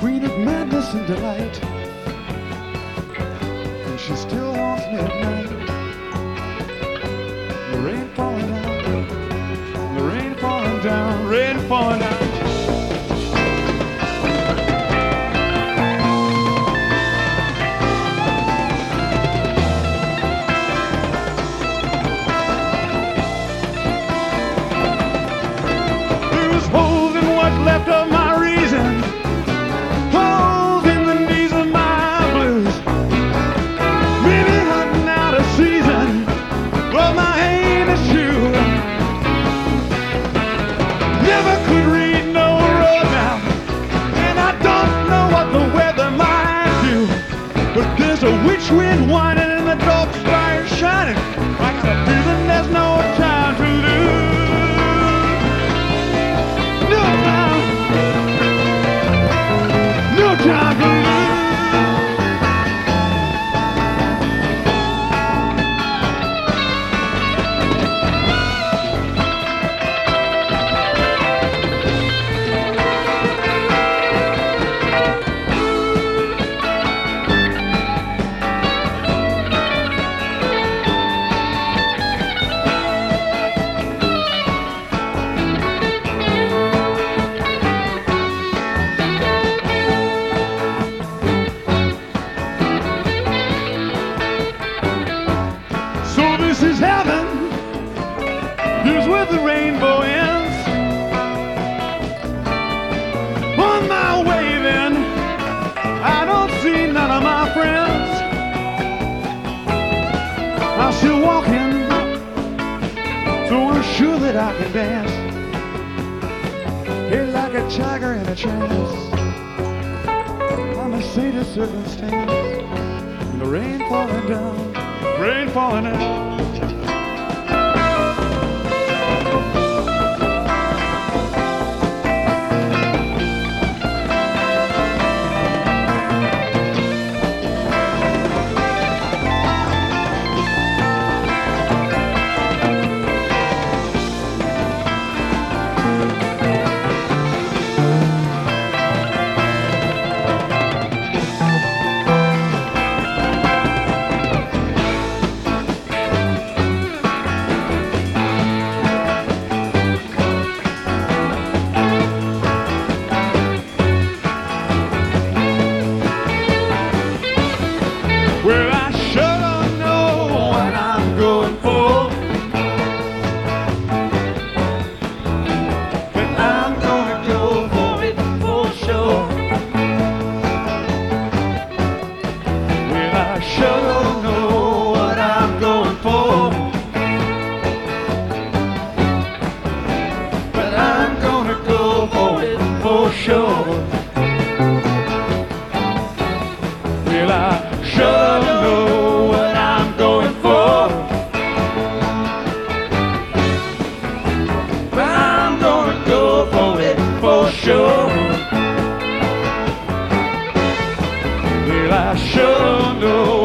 queen of madness and delight, and she still haunts me at night. The rain falling down, the rain falling down, rain falling down. There's holes in what's left of my reason, holes in the knees of my blues. Maybe hunting out a season, well, my aim is true. Never could read no road map, and I don't know what the weather might do. But there's a witch wind whining and the dark sky is shining. I got a feeling there's no time to lose. No time, no time to lose. This is heaven, here's where the rainbow ends. On my way then, I don't see none of my friends. I'm still walking, so I'm sure that I can dance. Here like a tiger in a trance, I'm a saint of circumstance. And the rain falling down, rain falling down. Well, I sure don't know what I'm going for, but I'm gonna go for it for sure. Well, I sure don't know what I'm going for, but I'm gonna go for it for sure. Well, I sure don't know what I'm going for, but I'm gonna go for it for sure. Well, I sure don't know